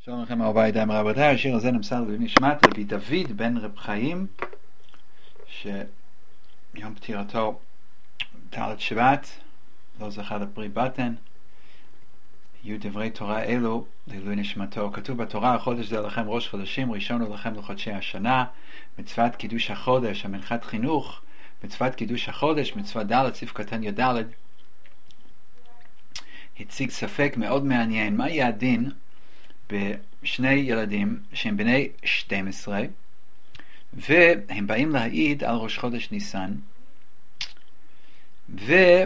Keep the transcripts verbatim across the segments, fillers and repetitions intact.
שלום לכם אהוביי די מרבותיי. השיר הזה נמסר לנשמת רבי דוד בן רב חיים, שיום פטירתו תעלת שבט, לא זכה לפרי בטן. יהיו דברי תורה אלו לעילוי נשמתו. כתוב בתורה: החודש זה לכם ראש חודשים, ראשון הוא לכם לחודשי השנה. מצוות קידוש החודש, המנחת חינוך, מצוות קידוש החודש, מצוות ד' סעיף קטן י"ד, הציג ספק מאוד מעניין. מה יהיה הדין בשני ילדים שהם בני שתים עשרה והם באים להעיד על ראש חודש ניסן, ואם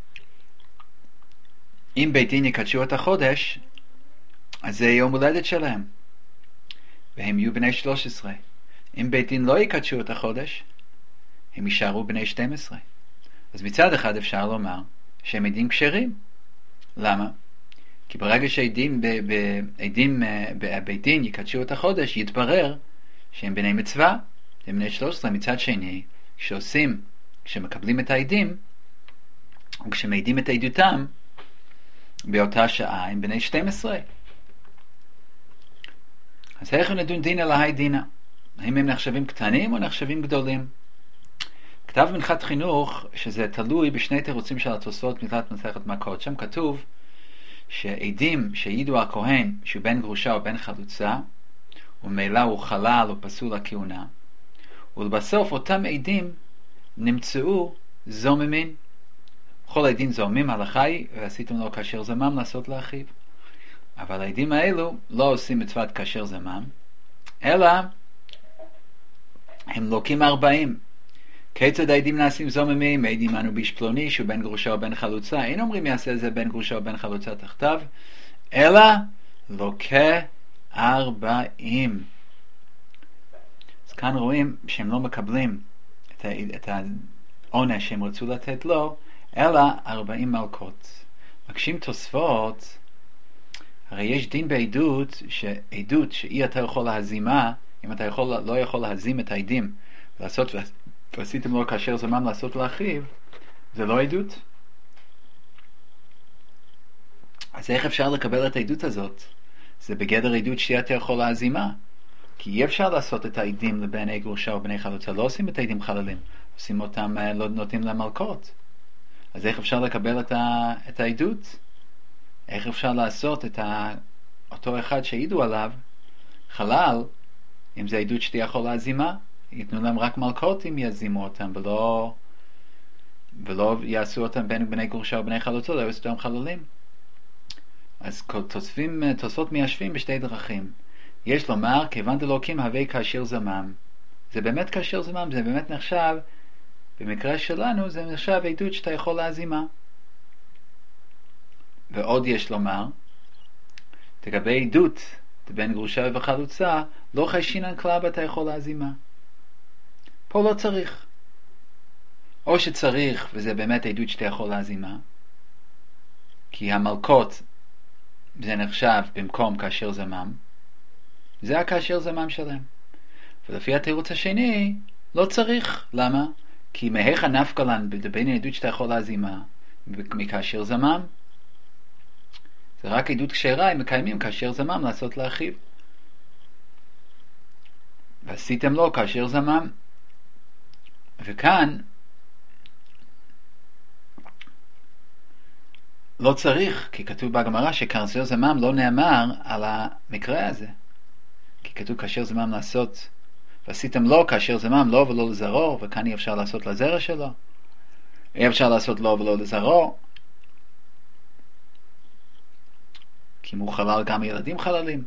בית דין יקדשו את החודש אז זה יום הולדת שלהם והם יהיו בני שלוש עשרה. אם בית דין לא יקדשו את החודש הם יישארו בני שתים עשרה. אז מצד אחד אפשר לומר שהם עדים כשרים. למה? כי ברגע שעדים בעדים בבית דין יקדשו את החודש, יתברר שהם בני מצווה, הם בני שלוש עשרה. מצד שני, כשעושים, כשמקבלים את העדים, או כשמעידים את עדותם, באותה שעה הם בני שתים עשרה. אז איך נדון דין על ההי דינה? האם הם נחשבים קטנים או נחשבים גדולים? כתב מנחת חינוך שזה תלוי בשני תירוצים של התוספות מתחילת מסכת מכות. שם כתוב שעדים שהעידו הכהן שהוא בן גרושה או בן חלוצה, וממילא הוא חלל או פסול הכהונה, ולבסוף אותם עדים נמצאו זוממים. כל העדים זוממים, הלכה היא ועשיתם לו כאשר זמם לעשות לאחיו. אבל העדים האלו לא עושים מצוות כאשר זמם, אלא הם לוקים ארבעים. כיצד העדים נעשים זוממים? העדים אנו באיש פלוני שהוא בן גרושה או בן חלוצה. אין אומרים יעשה זה בן גרושה או בן חלוצה תחתיו, אלא לוקה ארבעים. אז כאן רואים שהם לא מקבלים את, ה- את העונש שהם רצו לתת לו, אלא ארבעים מלכות. מקשים תוספות, הרי יש דין בעדות, שעדות שאי אתה יכול להזימה, אם אתה יכול, לא יכול להזים את העדים לעשות ועשיתם לו כאשר זמם לעשות לאחיו, זה לא עדות. אז איך אפשר לקבל את העדות הזאת? זה בגדר עדות שאתה יכול להזימה, כי אי אפשר לעשות את העדים לבני גרושה או בני חלוצה. לא עושים את העדים חללים, עושים אותם, לא נותנים להם מלכות. אז איך אפשר לקבל את, ה, את העדות? איך אפשר לעשות את ה, אותו אחד שהעידו עליו חלל, אם זה עדות שאתה יכול להזימה? ייתנו להם רק מלכות אם יזימו אותם, ולא, ולא יעשו אותם בין בני גרושה או בני חלוצות, לא יעשו אותם חללים. אז תוספים, תוספות מיישבים בשתי דרכים. יש לומר, כיוון דלוקים הווי כאשר זמם. זה באמת כאשר זמם, זה באמת נחשב, במקרה שלנו זה נחשב עדות שאתה יכול להזימה. ועוד יש לומר, לגבי עדות בין גרושה וחלוצה, לא חיישינן כלל אתה יכול להזימה. פה לא צריך. או שצריך, וזה באמת עדות שאתה יכול להזימה, כי המלכות זה נחשב במקום כאשר זמם, זה הכאשר זמם שלהם. ולפי התירוץ השני לא צריך. למה? כי מהיכא נפקא לן בין עדות שאתה יכול להזימה מכאשר זמם? זה רק עדות כשרה, הם מקיימים כאשר זמם לעשות לאחיו, ועשיתם לו כאשר זמם. וכאן לא צריך, כי כתוב בגמרא שכאשר זמם לא נאמר על המקרה הזה, כי כתוב כאשר זמם לעשות, ועשיתם לו כאשר זמם לא ולא לזרעו, וכאן אי אפשר לעשות לזרע שלו, אי אפשר לעשות לו ולא לזרעו, כי הוא חלל גם ילדים חללים.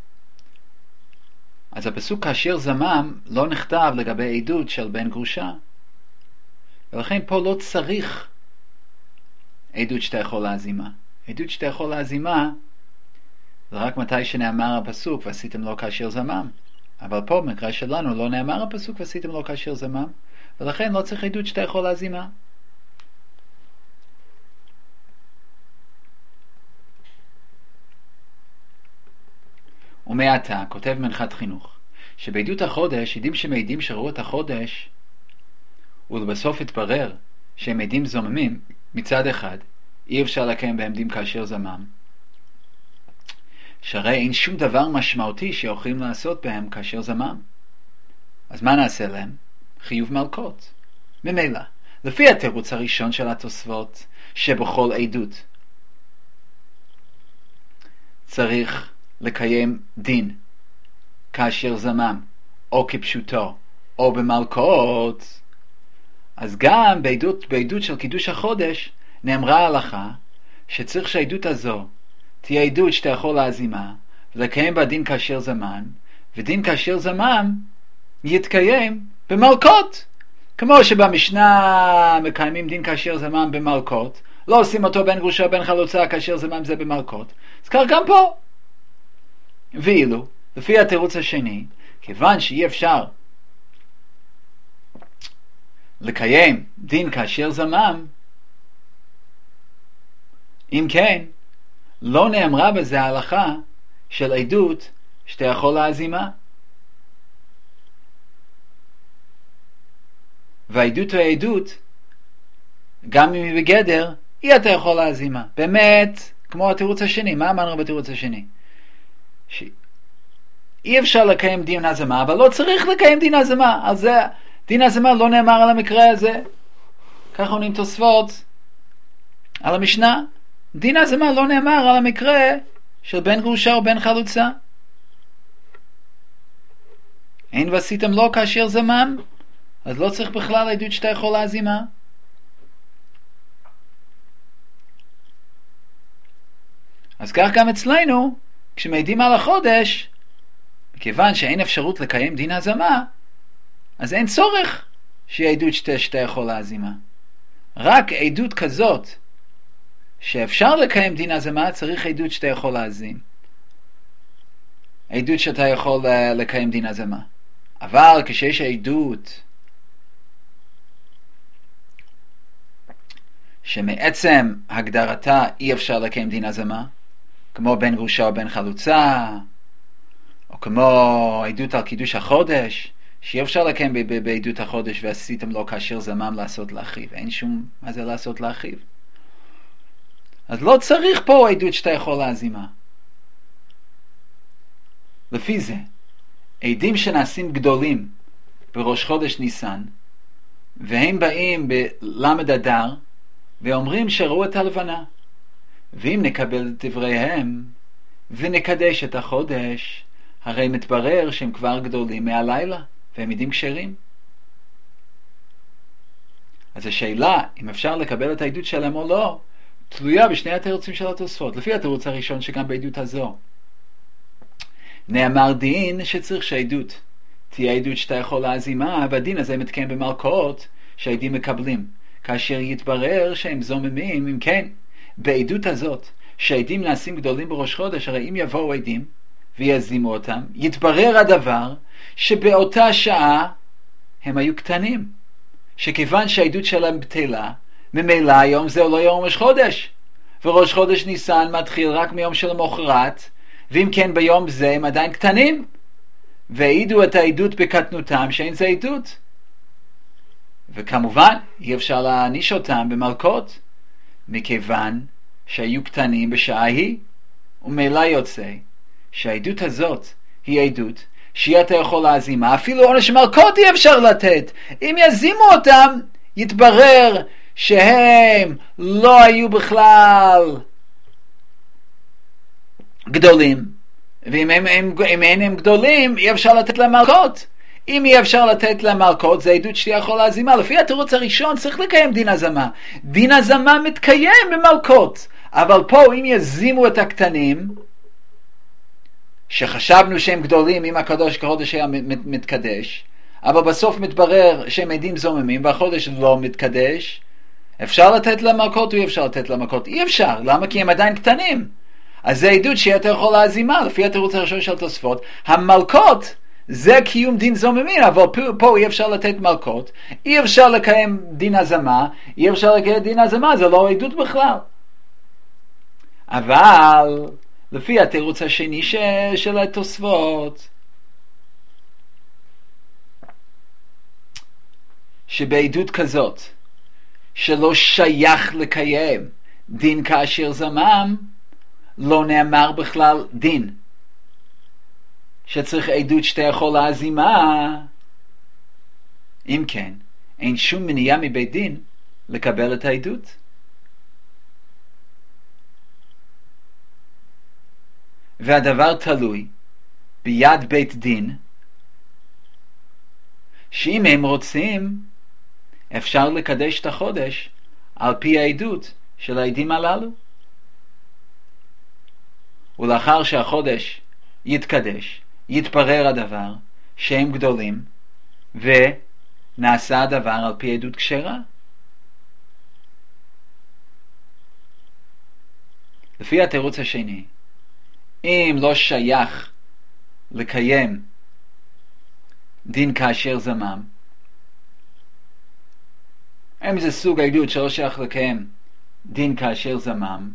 אז הפסוק כאשר זמם לא נכתב לגבי עדות של בן גרושה, ולכן פה לא צריך עדות שאתה יכול להזימה. עדות שאתה יכול להזימה זה רק מתי שנאמר הפסוק ועשיתם לו כאשר זמם, אבל פה במקרה שלנו לא נאמר הפסוק ועשיתם לו כאשר זמם, ולכן לא צריך עדות שאתה יכול להזימה. ומעתה כותב מנחת חינוך שבעדות החודש, עדים שמעידים שראו את החודש ולבסוף התברר שהם עדים זוממים, מצד אחד אי אפשר לקיים בהם דין כאשר זמם, שהרי אין שום דבר משמעותי שיכולים לעשות בהם כאשר זמם. אז מה נעשה להם? חיוב מלכות. ממילא, לפי התירוץ הראשון של התוספות, שבכל עדות צריך לקיים דין כאשר זמם, או כפשוטו, או במלכות, אז גם בעדות, בעדות של קידוש החודש נאמרה ההלכה שצריך שהעדות הזו תהיה עדות שאתה יכול להזימה ולקיים בה דין כאשר זמן, ודין כאשר זמן יתקיים במלכות. כמו שבמשנה מקיימים דין כאשר זמן במלכות, לא עושים אותו בין גרושה בין חלוצה כאשר זמן זה במלכות, אז כך גם פה. ואילו לפי התירוץ השני, כיוון שאי אפשר לקיים דין כאשר זמם, אם כן לא נאמרה בזה ההלכה של עדות שאתה יכול להזימה. והעדות והעדות גם אם היא בגדר אי אתה יכול להזימה. באמת כמו התירוץ השני. מה אמרנו בתירוץ השני? שאי אפשר לקיים דין הזמה, אבל לא צריך לקיים דין הזמה. אז זה דין הזמה לא נאמר על המקרה הזה. ככה עונים תוספות על המשנה. דין הזמה לא נאמר על המקרה של בן גרושה או בן חלוצה. אין ועשיתם לו כאשר זמם, אז לא צריך בכלל עדות שאתה יכול להזימה. אז כך גם אצלנו, כשמעידים על החודש, מכיוון שאין אפשרות לקיים דין הזמה, אז אין צורך שיהיה עדות שאתה, שאתה יכול להזימה. רק עדות כזאת שאפשר לקיים דין הזמה, צריך עדות שאתה יכול להזים. עדות שאתה יכול לקיים דין הזמה. אבל כשיש עדות שמעצם הגדרתה אי אפשר לקיים דין הזמה, כמו בן גרושה או בן חלוצה, או כמו עדות על קידוש החודש, שאי אפשר לקיים בעדות החודש ועשיתם לו כאשר זמם לעשות לאחיו. אין שום מה זה לעשות לאחיו. אז לא צריך פה עדות שאתה יכול להזימה. לפי זה, עדים שנעשים גדולים בראש חודש ניסן, והם באים בלמד אדר, ואומרים שראו את הלבנה. ואם נקבל את דבריהם, ונקדש את החודש, הרי מתברר שהם כבר גדולים מהלילה, והם עדים כשרים. אז השאלה, אם אפשר לקבל את העדות שלהם או לא, תלויה בשני התירוצים של התוספות. לפי התירוץ הראשון שגם בעדות הזו נאמר דין שצריך שהעדות תהיה עדות שאתה יכול להזימה, והדין הזה מתקיים במלכות שהעדים מקבלים כאשר יתברר שהם זוממים. אם כן, בעדות הזאת שהעדים נעשים גדולים בראש חודש, הרי אם יבואו עדים ויזימו אותם, יתברר הדבר שבאותה שעה הם היו קטנים, שכיוון שהעדות שלהם בטלה, ממילא היום זה לא יום ראש חודש, וראש חודש ניסן מתחיל רק מיום של המחרת, ואם כן ביום זה הם עדיין קטנים, והעידו את העדות בקטנותם שאין זה עדות. וכמובן אי אפשר להעניש אותם במלכות, מכיוון שהיו קטנים בשעה היא, וממילא יוצא שהעדות הזאת היא עדות שהיא אתה יכול להזימה. אפילו עונש מלכות אי אפשר לתת. אם יזימו אותם יתברר שהם לא היו בכלל גדולים, ואם הם, הם, הם, הם, הם גדולים אי אפשר לתת להם מלכות. אם אי אפשר לתת להם מלכות, זה עדות שאתה יכול להזימה. לפי התירוץ הראשון צריך לקיים דין הזמה. דין הזמה מתקיים במלכות, אבל פה אם יזימו את הקטנים שחשבנו שהם גדולים, אם הקדוש כחודש היה מתקדש, אבל בסוף מתברר שהם עדים זוממים והחודש לא מתקדש, אפשר לתת להם מלכות או אי אפשר לתת להם מלכות? אי אפשר. למה? כי הם עדיין קטנים. אז זה עדות שאתה יכול להזימה. לפי התירוץ הראשון של תוספות, המלכות זה קיום דין זוממים, אבל פה, פה אי אפשר לתת מלכות, אי אפשר לקיים דין הזמה, אי אפשר לקיים דין הזמה, זה לא עדות בכלל. אבל לפי התירוץ השני ש... של התוספות, שבעדות כזאת שלא שייך לקיים דין כאשר זמם, לא נאמר בכלל דין שצריך עדות שתי יכול להזימה. אם כן, אין שום מניעה מבית דין לקבל את העדות. והדבר תלוי ביד בית דין, שאם הם רוצים אפשר לקדש את החודש על פי העדות של העדים הללו. ולאחר שהחודש יתקדש, יתברר הדבר שהם גדולים, ונעשה הדבר על פי עדות כשרה. לפי התירוץ השני, אם לא שייך לקיים דין כאשר זמם, אם זה סוג עדות שלא שייך לקיים דין כאשר זמם,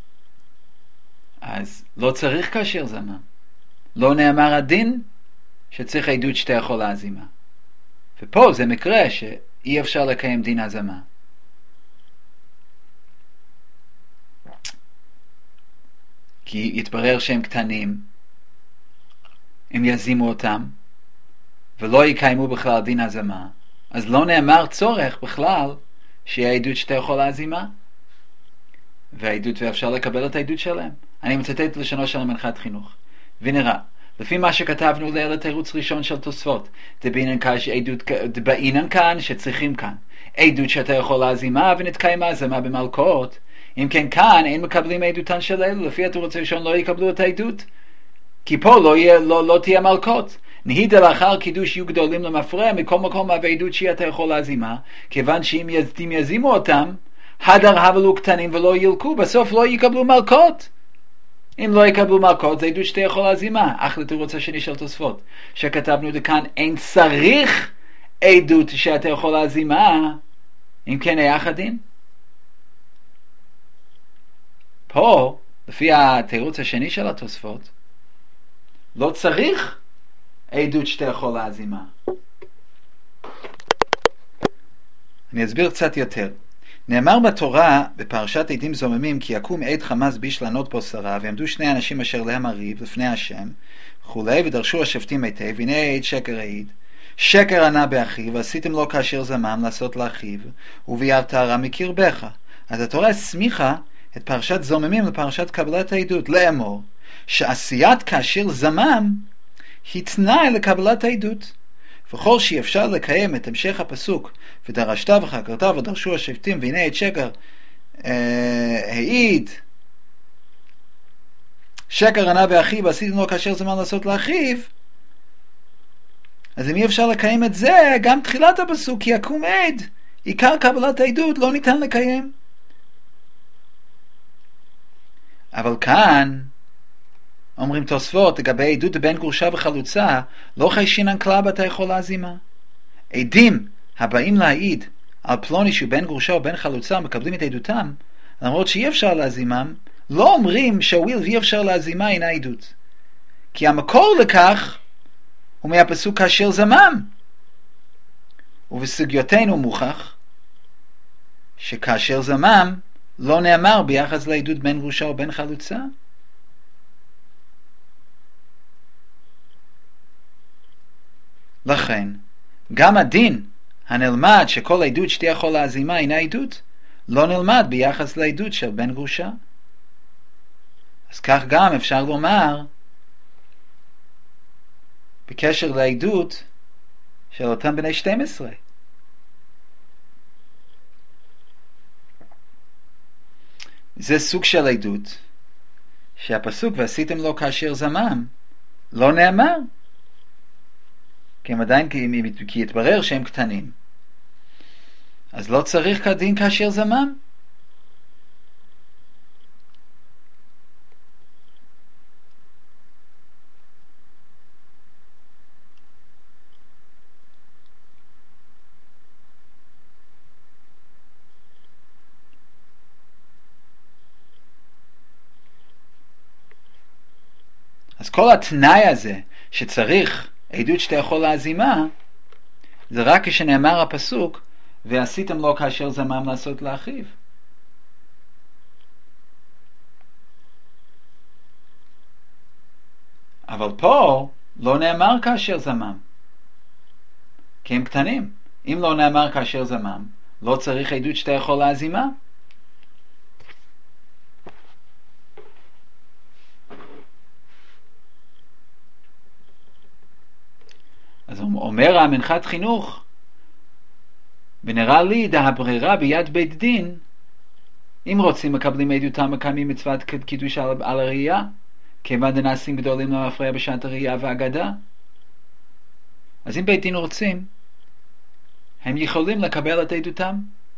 אז לא צריך כאשר זמם. לא נאמר הדין שצריך עדות שתי יכול להזימה. ופה זה מקרה שאי אפשר לקיים דין הזמה. כי יתברר שהם קטנים, הם יזימו אותם, ולא יקיימו בכלל דין הזמה. אז לא נאמר צורך בכלל שיהיה עדות שתי יכול להזימה. והעדות, ואפשר לקבל את העדות שלהם. אני מצטט את לשונו של המנחת חינוך. ונראה, לפי מה שכתבנו ליל התירוץ ראשון של תוספות, דבעינן כאן שצריכים כאן עדות שאתה יכול להזימה ונתקיים הזמה במלכות. אם כן כאן אין מקבלים עדותן של אלו, לפי התירוץ הראשון לא יקבלו את העדות, כי פה לא, יהיה, לא, לא תהיה מלכות. נהידה לאחר קידוש יהיו גדולים למפרע, מכל מקום מהווה עדות שאתה יכול להזימה, כיוון שאם יזימו אותם, הדר הבלו קטנים ולא ילקו, בסוף לא יקבלו מלכות. אם לא יקבלו מלכות, זה עדות שאתה יכול להזימה. אך לתירוץ השני של תוספות, שכתבנו לכאן, אין צריך עדות שאתה יכול להזימה, אם כן היח הדין. פה, לפי התירוץ השני של התוספות, לא צריך עדות שאתה יכול להזימה. אני אסביר קצת יותר. נאמר בתורה בפרשת עדים זוממים, כי יקום עד חמאס ביש לענות בו שרה, ויעמדו שני אנשים אשר להם הריב לפני השם וכולי, ודרשו השפטים היטב, והנה עד שקר העיד, שקר ענה באחיו, ועשיתם לו כאשר זמם לעשות לאחיו, וביערת הרע מקרבך. אז התורה הסמיכה את פרשת זוממים לפרשת קבלת העדות, לאמור שעשיית כאשר זמם היא תנאי לקבלת העדות. וכל שאפשר לקיים את המשך הפסוק, ודרשת וחקרת ודרשו השפטים, והנה את שקר אה, העיד, שקר ענה באחיו, ועשיתם לו כאשר זמן לעשות לאחיו. אז אם אי אפשר לקיים את זה, גם תחילת הפסוק, כי יקום עד, עיקר קבלת העדות, לא ניתן לקיים. אבל כאן אומרים תוספות לגבי עדות בן גרושה וחלוצה, לא חיישינן כלל אתה יכול להזימה. עדים הבאים להעיד על פלוני שהוא בן גרושה או בן חלוצה מקבלים את עדותם, למרות שאי אפשר להזימם, לא אומרים שהוויל ואי אפשר להזימה אינה עדות, כי המקור לכך הוא מהפסוק כאשר זמם. ובסוגיותינו מוכח שכאשר זמם לא נאמר ביחס לעדות בן גרושה או בן חלוצה. לכן, גם הדין הנלמד שכל עדות שתהיה יכול להזימה אינה עדות, לא נלמד ביחס לעדות של בן גרושה. אז כך גם אפשר לומר בקשר לעדות של אותם בני שתים עשרה. זה סוג של עדות שהפסוק ועשיתם לו כאשר זמם לא נאמר, כי הם עדיין, כי יתברר שהם קטנים, אז לא צריך כדין כאשר זמם. אז כל התנאי הזה שצריך עדות שאתה יכול להזימה, זה רק כשנאמר הפסוק ועשיתם לו כאשר זמם לעשות לאחיו. אבל פה לא נאמר כאשר זמם, כי הם קטנים. אם לא נאמר כאשר זמם, לא צריך עדות שאתה יכול להזימה. אז אומר המנחת חינוך, ונראה לי דה הברירה ביד בית דין, אם רוצים מקבלים עדותם מקיימים מצוות קידוש על, על הראייה, כיוון דנעשים גדולים לא מפריע בשעת הראייה והאגדה. אז אם בית דין רוצים, הם יכולים לקבל את עדותם.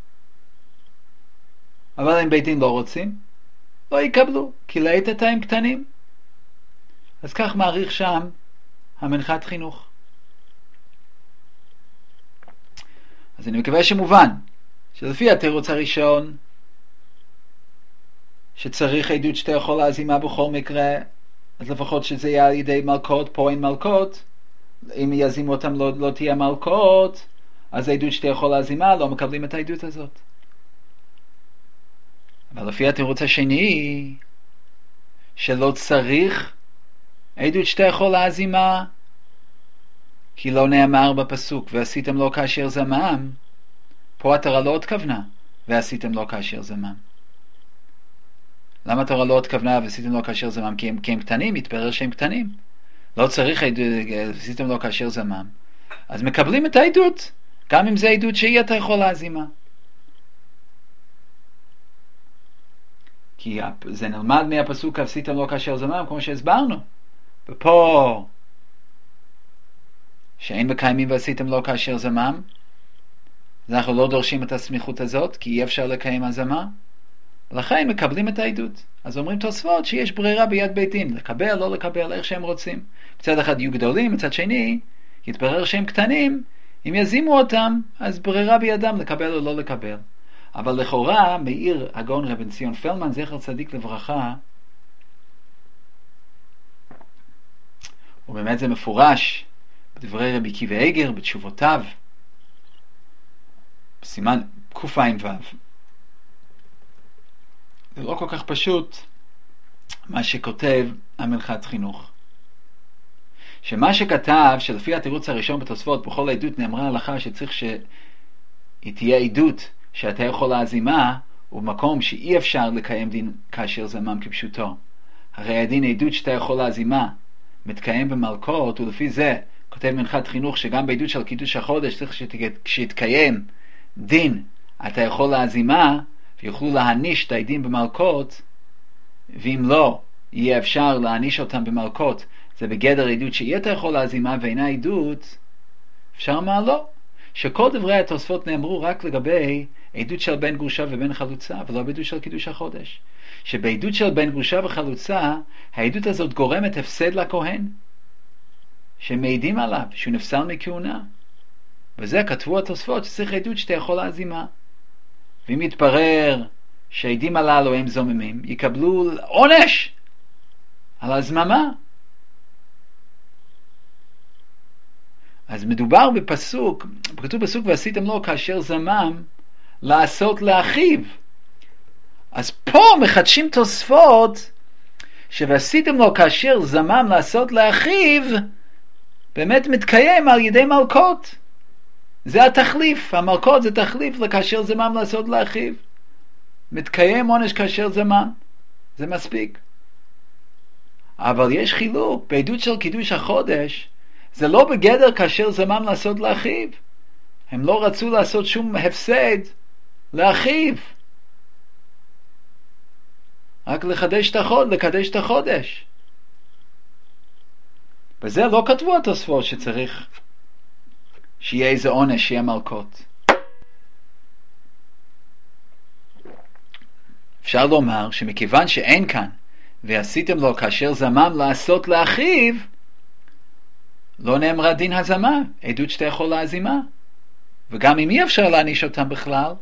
אבל אם בית דין לא רוצים, לא יקבלו, כי לעת עתה הם קטנים. אז כך מעריך שם המנחת חינוך. אז אני מקווה שמובן, שלפי התירוץ הראשון, שצריך עדות שאתה יכול להזימה בכל מקרה, אז לפחות שזה יהיה על ידי מלכות, פה אין מלכות, אם יזימו אותם לא, לא תהיה מלכות, אז העדות שאתה יכול להזימה, לא מקבלים את העדות הזאת. אבל לפי התירוץ השני, שלא צריך עדות שאתה יכול להזימה, כי לא נאמר בפסוק, ועשיתם לו כאשר זמם, פה התורה לא התכוונה, ועשיתם לו כאשר זמם. למה התורה לא התכוונה ועשיתם לו כאשר זמם? כי הם, כי הם קטנים, התברר שהם קטנים. לא צריך עדות, ועשיתם לו כאשר זמם. אז מקבלים את העדות, גם אם זה עדות שהיא אתה יכול להזימה. כי זה נלמד מהפסוק, ועשיתם לו כאשר זמם, כמו שהסברנו. ופה, שאין מקיימים ועשיתם לו כאשר זמם, אז אנחנו לא דורשים את הסמיכות הזאת, כי אי אפשר לקיים הזמה. ולכן מקבלים את העדות. אז אומרים תוספות שיש ברירה ביד בית דין, לקבל, לא לקבל, איך שהם רוצים. מצד אחד יהיו גדולים, מצד שני, יתברר שהם קטנים, אם יזימו אותם, אז ברירה בידם לקבל או לא לקבל. אבל לכאורה, מאיר הגאון רבן ציון פלמן, זכר צדיק לברכה, ובאמת זה מפורש בדברי רבי עקיבא איגר, בתשובותיו, בסימן קע"ו. זה לא כל כך פשוט מה שכותב המנחת חינוך. שמה שכתב, שלפי התירוץ הראשון בתוספות, בכל העדות נאמרה הלכה שצריך שהיא תהיה עדות שאתה יכול להזימה, ובמקום שאי אפשר לקיים דין כאשר זמם כפשוטו. הרי הדין עדות שאתה יכול להזימה מתקיים במלכות, ולפי זה כותב מנחת חינוך שגם בעדות של קידוש החודש צריך שיתקיים דין אתה יכול להזימה, ויוכלו להעניש את העדים במלכות, ואם לא יהיה אפשר להעניש אותם במלכות, זה בגדר עדות שיהיה אתה יכול להזימה ואינה עדות, אפשר מה לא, שכל דברי התוספות נאמרו רק לגבי עדות של בן גרושה ובן חלוצה, ולא בעדות של קידוש החודש. שבעדות של בן גרושה וחלוצה, העדות הזאת גורמת הפסד לכהן, שמעידים עליו שהוא נפסל מכהונה. וזה כתבו התוספות שצריך עדות שאתה יכול להזימה. ואם יתברר שהעדים הללו הם זוממים, יקבלו עונש על הזממה. אז מדובר בפסוק, כתוב פסוק ועשיתם לו כאשר זמם לעשות לאחיו. אז פה מחדשים תוספות שוועשיתם לו כאשר זמם לעשות לאחיו, באמת מתקיים על ידי מלכות. זה התחליף, המלכות זה תחליף לכאשר זמם לעשות לאחיו. מתקיים עונש כאשר זמם, זה מספיק. אבל יש חילוק, בעדות של קידוש החודש, זה לא בגדר כאשר זמם לעשות לאחיו. הם לא רצו לעשות שום הפסד לאחיו. רק לחדש את החודש, לקדש את החודש. וזה לא כתבו התוספות שצריך שיהיה איזה עונש, שיהיה מלכות. אפשר לומר שמכיוון שאין כאן, ועשיתם לו כאשר זמם לעשות לאחיו, לא נאמרה דין הזמה, עדות שאתה יכול להזימה. וגם אם אי אפשר להעניש אותם בכלל,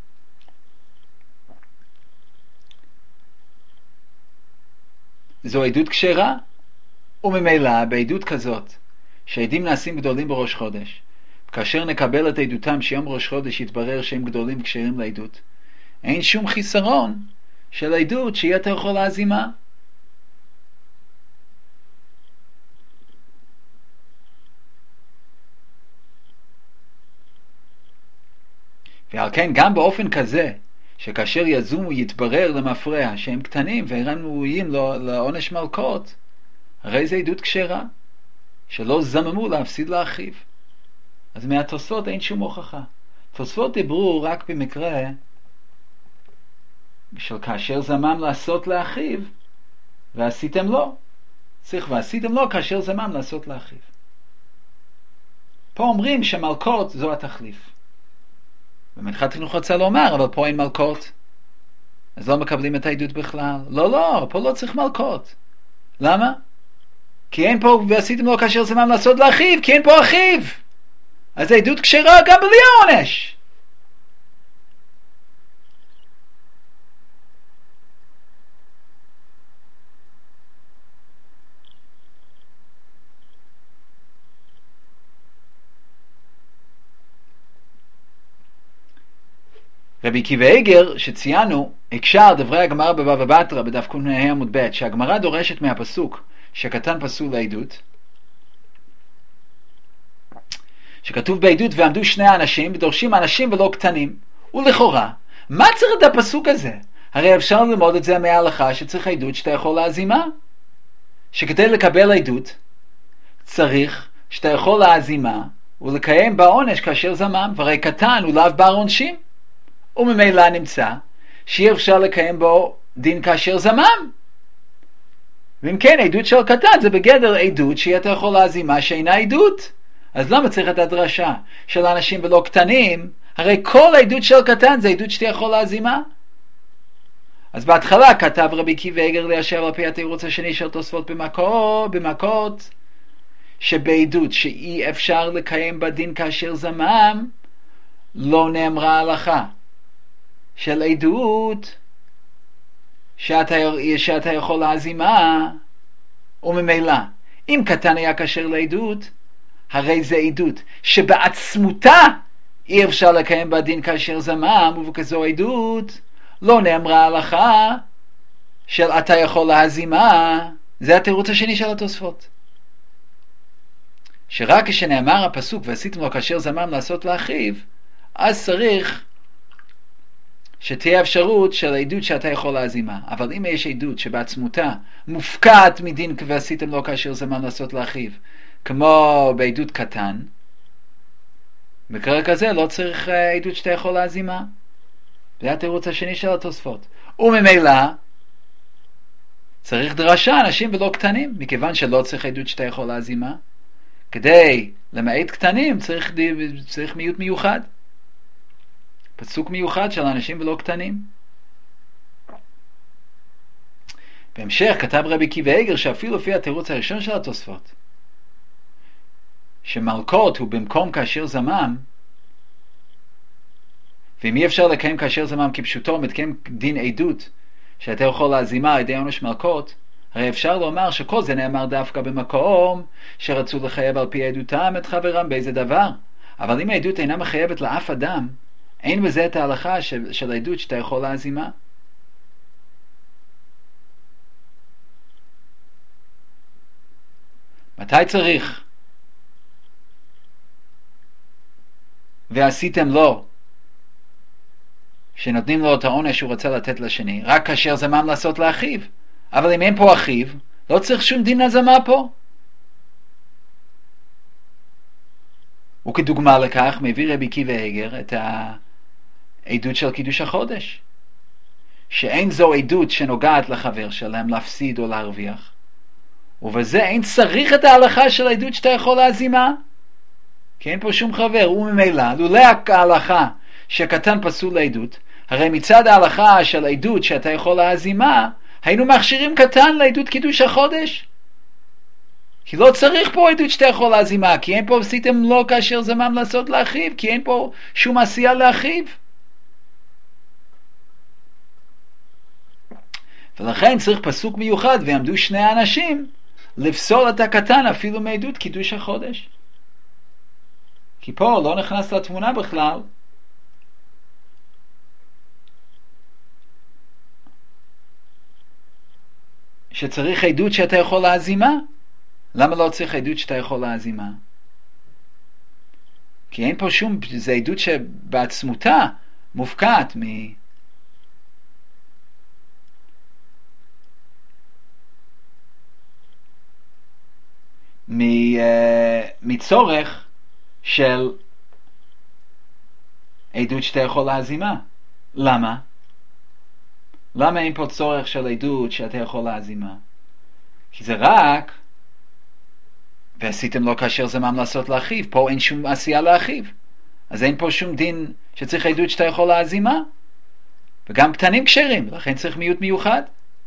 זו עדות כשרה. וממילא בעדות כזאת, שעדים נעשים גדולים בראש חודש, כאשר נקבל את עדותם שיום ראש חודש יתברר שהם גדולים כשרים לעדות, אין שום חיסרון של עדות שיהיה אתה יכול להזימה. ועל כן גם באופן כזה, שכאשר יזומו יתברר למפרע שהם קטנים ואינם ראויים לעונש מלקות, הרי זה עדות כשרה, שלא זממו להפסיד לאחיו. אז מהתוספות אין שום הוכחה. תוספות דיברו רק במקרה של כאשר זמם לעשות לאחיו, ועשיתם לו. צריך ועשיתם לו כאשר זמם לעשות לאחיו. פה אומרים שמלקות זו התחליף. במנחת חינוך רוצה לומר, אבל פה אין מלקות. אז לא מקבלים את העדות בכלל. לא, לא, פה לא צריך מלקות. למה? כי אין פה, ועשיתם לו כאשר זמם לעשות לאחיו, כי אין פה אחיו. אז העדות כשרה גם בלי העונש. רבי עקיבא איגר שציינו הקשר דברי הגמרא בבבא בתרא בדף קנ"ה עמוד ב', שהגמרא דורשת מהפסוק שקטן פסול לעדות, שכתוב בעדות ועמדו שני האנשים, ודורשים אנשים ולא קטנים. ולכאורה, מה צריך את הפסוק הזה? הרי אפשר ללמוד את זה מההלכה שצריך עדות שאתה יכול להזימה, שכדי לקבל עדות צריך שאתה יכול להזימה ולקיים בעונש כאשר זמם, והרי קטן הוא לאו בר עונשים, וממילא נמצא שאי אפשר לקיים בו דין כאשר זמם. ואם כן, עדות של קטן זה בגדר עדות שאתה יכול להזימה שאינה עדות. אז למה צריך את הדרשה של אנשים ולא קטנים? הרי כל עדות של קטן זה עדות שאתה יכול להזימה. אז בהתחלה כתב רבי עקיבא איגר ליישב על פי התירוץ השני של תוספות במכות, במכות שבעדות שאי אפשר לקיים בדין כאשר זמם לא נאמרה הלכה של עדות שאתה, שאתה יכול להזימה, וממילא אם קטן היה כשר לעדות, הרי זה עדות שבעצמותה אי אפשר לקיים בדין כאשר זמם, ובכזו עדות לא נאמרה הלכה של אתה יכול להזימה. זה התירוץ השני של התוספות, שרק כשנאמר הפסוק ועשיתם לו כאשר זמם לעשות לאחיו, אז צריך שתהיה אפשרות של עדות שאתה יכול להזימה. אבל אם יש עדות שבעצמותה מופקעת מדין ועשיתם לו כאשר זמם לעשות לאחיו, כמו בעדות קטן, בקרה כזה לא צריך עדות שאתה יכול להזימה. זה התירוץ השני של התוספות. וממילא צריך דרשה אנשים ולא קטנים, מכיוון שלא צריך עדות שאתה יכול להזימה. כדי למעט קטנים צריך, צריך מיעוט מיוחד, פסוק מיוחד של אנשים ולא קטנים. בהמשך כתב רבי עקיבא איגר שאפילו לפי התירוץ הראשון של התוספות, שמלקות הוא במקום כאשר זמם, ואם אי אפשר לקיים כאשר זמם כפשוטו מתקיים דין עדות שאתה יכול להזימה על ידי עונש מלקות, הרי אפשר לומר שכל זה נאמר דווקא במקום שרצו לחייב על פי עדותם את חברם באיזה דבר. אבל אם העדות אינה מחייבת לאף אדם, אין בזה את ההלכה של, של העדות שאתה יכול להזימה. מתי צריך? ועשיתם לו, שנותנים לו את העונש שהוא רצה לתת לשני, רק כאשר זמם לעשות לאחיו. אבל אם אין פה אחיו, לא צריך שום דין הזמה פה. וכדוגמה לכך מביא רבי עקיבא איגר את העדות של קידוש החודש, שאין זו עדות שנוגעת לחבר שלהם להפסיד או להרוויח, ובזה אין צריך את ההלכה של העדות שאתה יכול להזימה, כי אין פה שום חבר. וממילא לולא ההלכה שקטן פסול לעדות, הרי מצד ההלכה של עדות שאתה יכול להזימה היינו מכשירים קטן לעדות קידוש החודש, כי לא צריך פה עדות שאתה יכול להזימה, כי אין פה עשיתם לו כאשר זמם לעשות לאחיו, כי אין פה שום עשייה לאחיו. ולכן צריך פסוק מיוחד ועמדו שני האנשים לפסול את הקטן אפילו מעדות קידוש החודש, כי פה לא נכנס לתמונה בכלל שצריך עדות שאתה יכול להזימה. למה לא צריך עדות שאתה יכול להזימה? כי אין פה שום, זה עדות שבעצמותה מופקעת מ... מ... מצורך של עדות שאתה יכול להזימה. למה? למה אין פה צורך של עדות שאתה יכול להזימה? כי זה רק ועשיתם לו כאשר זמם לעשות לאחיו. פה אין שום עשייה לאחיו, אז אין פה שום דין שצריך עדות שאתה יכול להזימה. וגם קטנים כשרים, לכן צריך מיעוט מיוחד.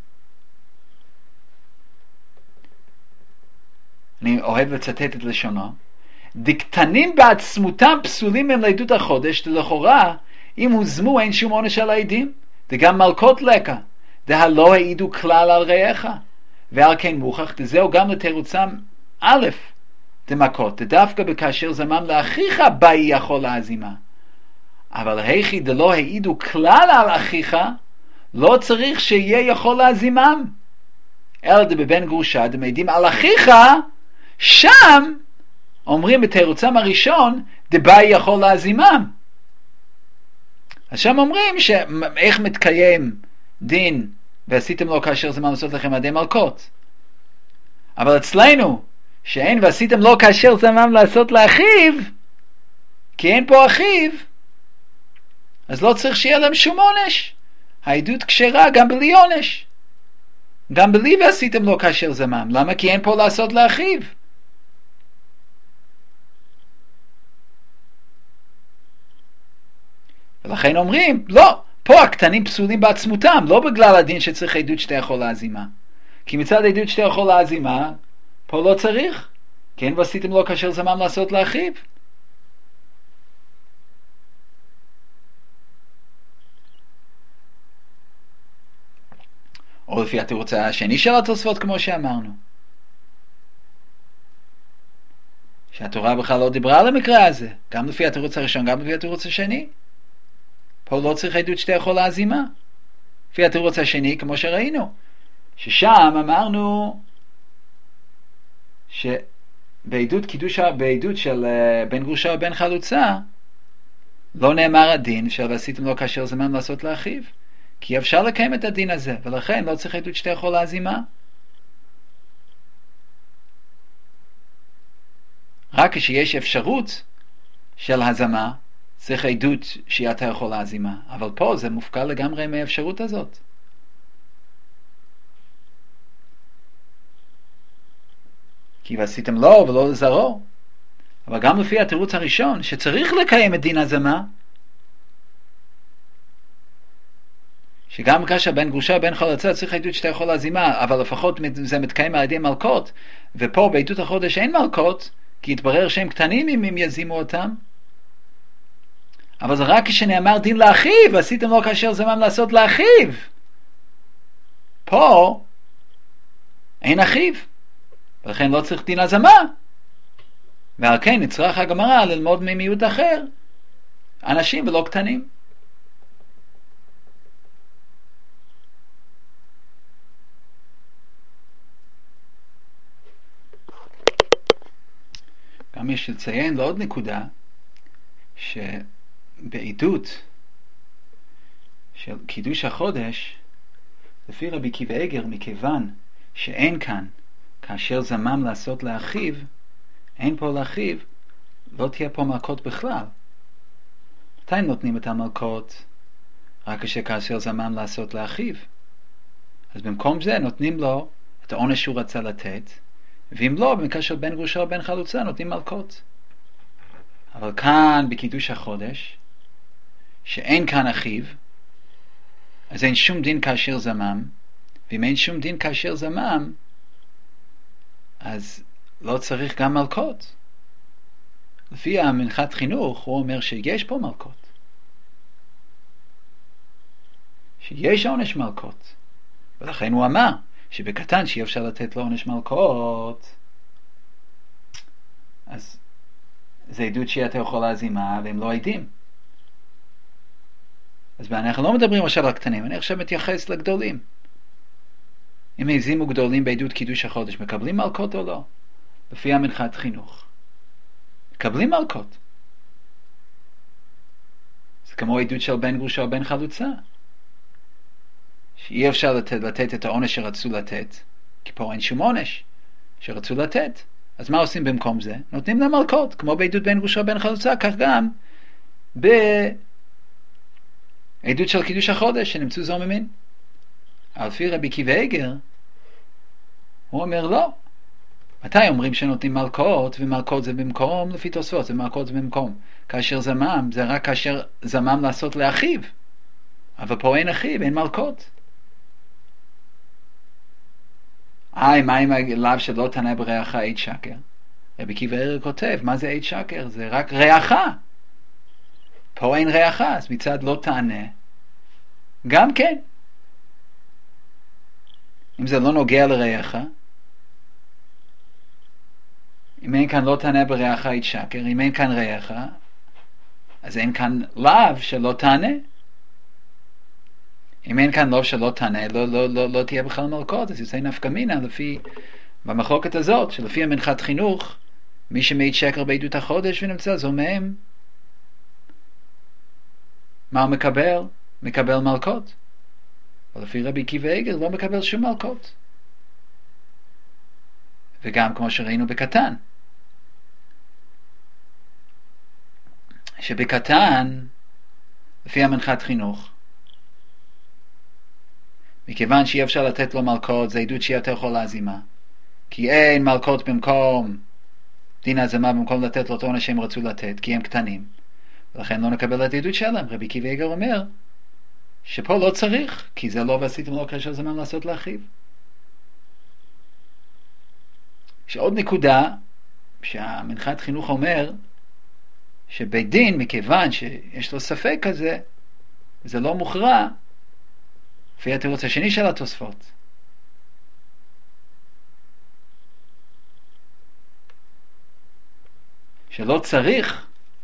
אני אוהב לצטט את לשונו. דקטנים בעצמותם פסולים הם לעדות החודש, לכאורה אם הוזמו אין שום עונש על העדים. וגם מלכות לקה, דהלא העידו כלל על רעיך, ועל כן מוכח, דזהו גם לתירוצם א' דמכות, דווקא בכאשר זמם לאחיך באי יכול להזימה. אבל היכי דלא העידו כלל על אחיך, לא צריך שיהיה יכול להזימם. אלא דבבן גרושה דמעידים על אחיך, שם אומרים בתירוצם הראשון, דבאי יכול להזימם. אז שם אומרים שאיך מתקיים דין ועשיתם לו כאשר זמם לעשות לכם עדי מלכות. אבל אצלנו שאין ועשיתם לו כאשר זמם לעשות לאחיו, כי אין פה אחיו, אז לא צריך שיהיה להם שום עונש. העדות כשרה גם בלי עונש, גם בלי ועשיתם לו כאשר זמם. למה? כי אין פה לעשות לאחיו. ולכן אומרים, לא, פה הקטנים פסולים בעצמותם, לא בגלל הדין שצריך עדות שאתה יכול להזימה. כי מצד עדות שאתה יכול להזימה, פה לא צריך. כן, ועשיתם לו כאשר זמם לעשות לאחיו. או לפי התירוץ השני של התוספות, כמו שאמרנו. שהתורה בכלל לא דיברה על המקרה הזה. גם לפי התירוץ הראשון, גם לפי התירוץ השני. פה לא צריך עדות שאתה יכול להזימה. לפי התירוץ השני, כמו שראינו, ששם אמרנו שבעדות קידושה, בעדות של בן גרושה ובן חלוצה, לא נאמר הדין של ועשיתם לו כאשר זמן לעשות לאחיו, כי אפשר לקיים את הדין הזה, ולכן לא צריך עדות שאתה יכול להזימה. רק כשיש אפשרות של הזמה, צריך עדות שאתה יכול להזימה. אבל פה זה מופקע לגמרי מהאפשרות הזאת. כי ועשיתם לו ולא לזרעו. אבל גם לפי התירוץ הראשון, שצריך לקיים את דין הזמה, שגם כאשר בן גרושה ובן חלוצה צריך עדות שאתה יכול להזימה, אבל לפחות זה מתקיים על ידי מלכות, ופה בעדות החודש אין מלכות, כי יתברר שהם קטנים אם הם יזימו אותם. אבל זה רק כשנאמר דין לאחיו, ועשיתם לו כאשר זמם לעשות לאחיו. פה אין אחיו, ולכן לא צריך דין הזמה. ועל כן נצטרך הגמרא ללמוד ממיעוט אחר, אנשים ולא קטנים. גם יש לציין לעוד נקודה, שבעדות של קידוש החודש, לפי רבי עקיבא איגר, מכיוון שאין כאן כאשר זמם לעשות לאחיו, אין פה לאחיו, לא תהיה פה מלכות בכלל. מתי נותנים את המלכות? רק כשכאשר זמם לעשות לאחיו. אז במקום זה נותנים לו את העונש שהוא רצה לתת, ואם לא, במקרה של בן גרושה או בן חלוצה, נותנים מלכות. אבל כאן בקידוש החודש, שאין כאן אחיו, אז אין שום דין כאשר זמם, ואם אין שום דין כאשר זמם, אז לא צריך גם מלכות. לפי המנחת חינוך, הוא אומר שיש פה מלכות. שיש עונש מלכות. ולכן הוא אמר, שבקטן שאי אפשר לתת לו עונש מלכות, אז זה עדות שאתה יכול להזימה והם לא עדים. אז אנחנו לא מדברים עכשיו על קטנים, אני עכשיו מתייחס לגדולים. אם הזימו גדולים בעדות קידוש החודש, מקבלים מלכות או לא? לפי המנחת חינוך מקבלים מלכות. זה כמו עדות של בן גרושה או בן חלוצה. שאי אפשר לתת, לתת את העונש שרצו לתת, כי פה אין שום עונש שרצו לתת. אז מה עושים במקום זה? נותנים להם מלכות, כמו בעדות בן גרושה או בן חלוצה, כך גם בעדות של קידוש החודש, שנמצאו זו ממין. על לפי רבי עקיבא איגר, הוא אומר לא. מתי אומרים שנותנים מלכות, ומלכות זה במקום, לפי תוספות, זה מלכות זה במקום. כאשר זמם, זה רק כאשר זמם לעשות לאחיו. אבל פה אין אחיו, אין מלכות. איי, מה עם הלאו שלא תענה ברעך עד שקר? רבי עקיבא איגר כותב, מה זה עד שקר? זה רק רעך. פה אין רעך, אז מצד לא תענה. גם כן. אם זה לא נוגע לרעך, אם אין כאן לא תענה ברעך עד שקר, אם אין כאן רעך, אז אין כאן לאו שלא תענה. אם אין כאן לאו שלא תענה, לא, לא, לא, לא תהיה בכלל מלכות, אז יוצא נפקא מינה לפי, במחלוקת הזאת, שלפי המנחת חינוך, מי שמעיד שקר בעדות החודש ונמצא זו מהם. מה הוא מקבל? מקבל מלכות. אבל לפי רבי עקיבא איגר לא מקבל שום מלכות. וגם כמו שראינו בקטן, שבקטן, לפי המנחת חינוך, מכיוון שאי אפשר לתת לו מלכות, זה עדות שהיא יותר יכול להזימה. כי אין מלכות במקום דין הזמה, במקום לתת לו את העונש שהם רצו לתת, כי הם קטנים. ולכן לא נקבל את העדות שלהם. רבי עקיבא איגר אומר, שפה לא צריך, כי זה לא ועשיתם לו כאשר זמן לעשות לאחיו. שעוד נקודה, שהמנחת חינוך אומר, שבית דין, מכיוון שיש לו ספק כזה, זה לא מוכרע, לפי התירוץ השני של התוספות. שלא צריך,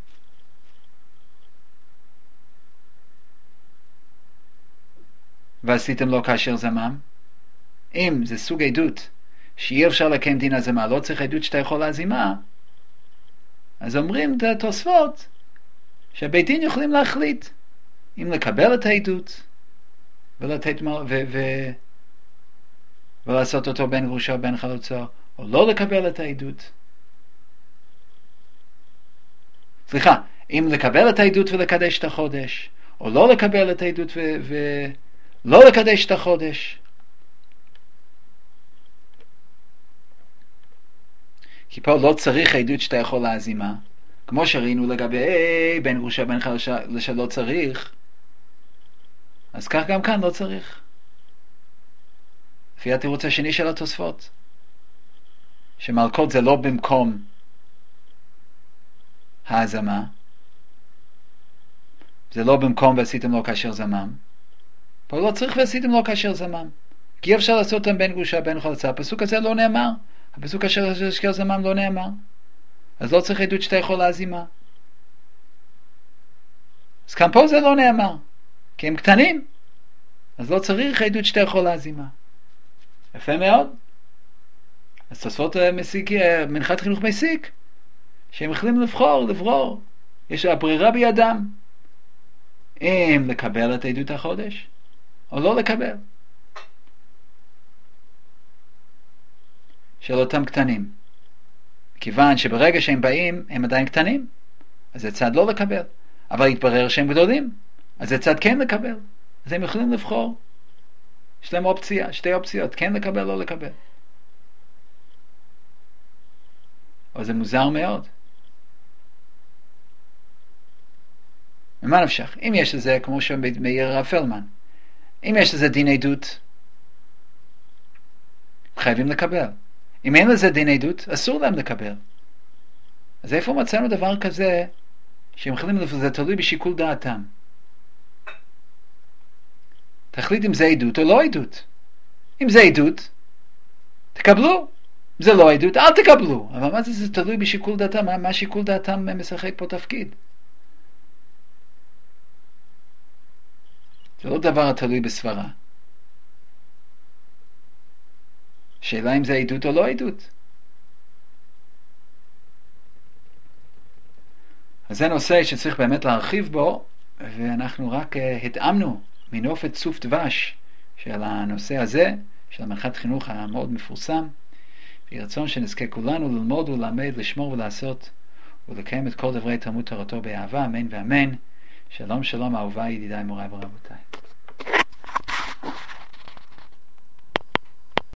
ועשיתם לו כאשר זמם. אם זה סוג עדות שאי אפשר לקיים דין הזמה, לא צריך עדות שאתה יכול להזימה, אז אומרים את התוספות שהבית דין יכולים להחליט אם לקבל את העדות ולתת ו- ו- ולעשות אותו בן גרושה או בן חלוצה, או לא לקבל את העדות. סליחה, אם לקבל את העדות ולקדש את החודש, או לא לקבל את העדות ו- ו- לא לקדש את החודש. כי פה לא צריך עדות שאתה יכול להזימה. כמו שראינו לגבי בן גרושה בן חלוצה שלא צריך, אז כך גם כאן לא צריך. לפי התירוץ השני של התוספות, שמלכות זה לא במקום ההזמה, זה לא במקום ועשיתם לו כאשר זמם. פה לא צריך ועשיתם לו כאשר זמם, כי אי אפשר לעשות אותם בן גרושה בן חלוצה. הפסוק הזה לא נאמר, הפסוק כאשר זמם לא נאמר, אז לא צריך עדות שאתה יכול להזימה. אז כאן פה זה לא נאמר, כי הם קטנים, אז לא צריך עדות שאתה יכול להזימה. יפה מאוד. אז תוספות מסיק, מנחת חינוך מסיק, שהם יכולים לבחור, לברור, יש הברירה בידם, אם לקבל את עדות החודש או לא לקבל, של אותם קטנים. כיוון שברגע שהם באים הם עדיין קטנים, אז זה צד לא לקבל, אבל יתברר שהם גדולים, אז זה צד כן לקבל. אז הם יכולים לבחור, יש להם אופציה, שתי אופציות, כן לקבל או לא לקבל. אבל זה מוזר מאוד. ומה נפשך? אם יש לזה, כמו שמעיר הרב פלמן, אם יש לזה דין עדות, חייבים לקבל. אם אין לזה דין עדות, אסור להם לקבל. אז איפה מצאנו דבר כזה, שהם יכולים, זה תלוי בשיקול דעתם. תחליט אם זה עדות או לא עדות. אם זה עדות, תקבלו. אם זה לא עדות, אל תקבלו. אבל מה זה, זה תלוי בשיקול דעתם, מה, מה שיקול דעתם משחק פה תפקיד? זה לא דבר התלוי בסברה. שאלה אם זה עדות או לא עדות. אז זה נושא שצריך באמת להרחיב בו, ואנחנו רק התאמנו מנופת צוף דבש של הנושא הזה, של המנחת חינוך המאוד מפורסם. ברצון שנזכה כולנו ללמוד וללמד, לשמור ולעשות, ולקיים את כל דברי תלמוד תורתו באהבה, אמן ואמן. שלום שלום אהוביי, ידידיי, מוריי ורבותיי.